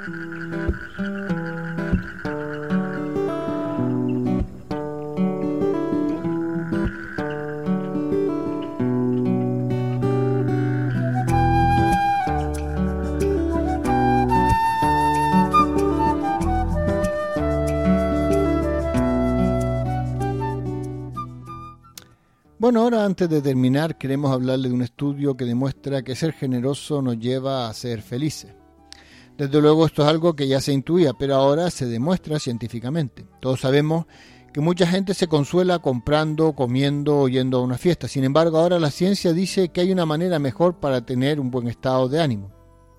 Bueno, ahora antes de terminar queremos hablarle de un estudio que demuestra que ser generoso nos lleva a ser felices. Desde luego esto es algo que ya se intuía, pero ahora se demuestra científicamente. Todos sabemos que mucha gente se consuela comprando, comiendo o yendo a una fiesta. Sin embargo, ahora la ciencia dice que hay una manera mejor para tener un buen estado de ánimo.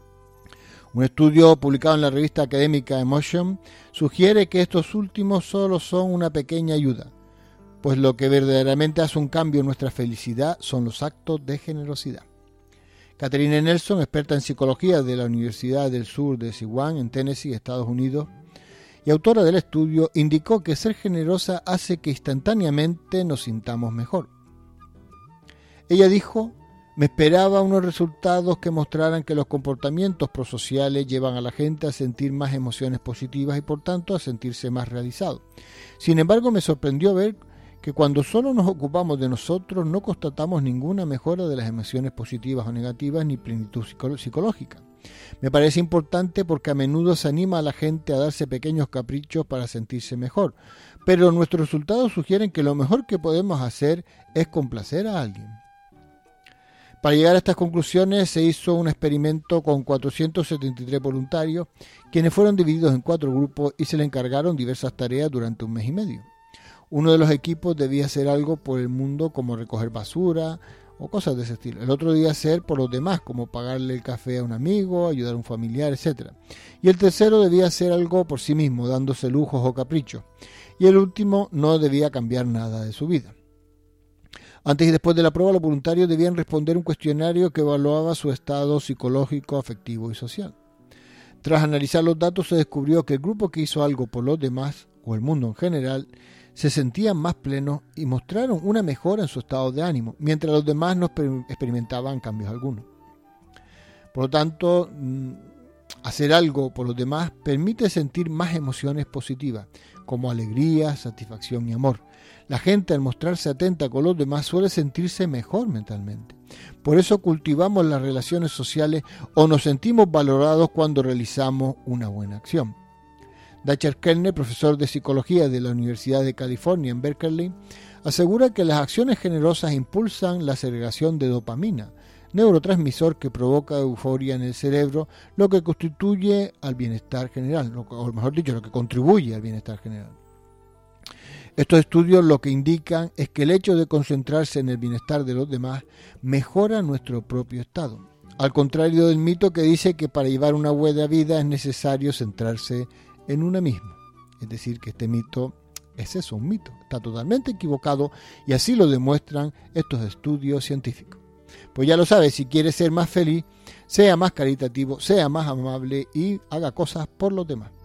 Un estudio publicado en la revista académica Emotion sugiere que estos últimos solo son una pequeña ayuda, pues lo que verdaderamente hace un cambio en nuestra felicidad son los actos de generosidad. Catherine Nelson, experta en psicología de la Universidad del Sur de Siwan, en Tennessee, Estados Unidos, y autora del estudio, indicó que ser generosa hace que instantáneamente nos sintamos mejor. Ella dijo: me esperaba unos resultados que mostraran que los comportamientos prosociales llevan a la gente a sentir más emociones positivas y por tanto a sentirse más realizado. Sin embargo, me sorprendió ver que cuando solo nos ocupamos de nosotros no constatamos ninguna mejora de las emociones positivas o negativas ni plenitud psicológica. Me parece importante porque a menudo se anima a la gente a darse pequeños caprichos para sentirse mejor, pero nuestros resultados sugieren que lo mejor que podemos hacer es complacer a alguien. Para llegar a estas conclusiones se hizo un experimento con 473 voluntarios, quienes fueron divididos en 4 grupos y se le encargaron diversas tareas durante un mes y medio. Uno de los equipos debía hacer algo por el mundo como recoger basura o cosas de ese estilo. El otro debía hacer por los demás, como pagarle el café a un amigo, ayudar a un familiar, etc. Y el tercero debía hacer algo por sí mismo, dándose lujos o caprichos. Y el último no debía cambiar nada de su vida. Antes y después de la prueba, los voluntarios debían responder un cuestionario que evaluaba su estado psicológico, afectivo y social. Tras analizar los datos, se descubrió que el grupo que hizo algo por los demás, o el mundo en general, se sentían más plenos y mostraron una mejora en su estado de ánimo, mientras los demás no experimentaban cambios algunos. Por lo tanto, hacer algo por los demás permite sentir más emociones positivas, como alegría, satisfacción y amor. La gente, al mostrarse atenta con los demás, suele sentirse mejor mentalmente. Por eso cultivamos las relaciones sociales o nos sentimos valorados cuando realizamos una buena acción. Dacher Kellner, profesor de psicología de la Universidad de California en Berkeley, asegura que las acciones generosas impulsan la segregación de dopamina, neurotransmisor que provoca euforia en el cerebro, lo que constituye al bienestar general, o mejor dicho, lo que contribuye al bienestar general. Estos estudios lo que indican es que el hecho de concentrarse en el bienestar de los demás mejora nuestro propio estado, al contrario del mito que dice que para llevar una buena vida es necesario centrarse en una misma. Es decir, que este mito es eso, un mito. Está totalmente equivocado y así lo demuestran estos estudios científicos. Pues ya lo sabes, si quieres ser más feliz, sea más caritativo, sea más amable y haga cosas por los demás.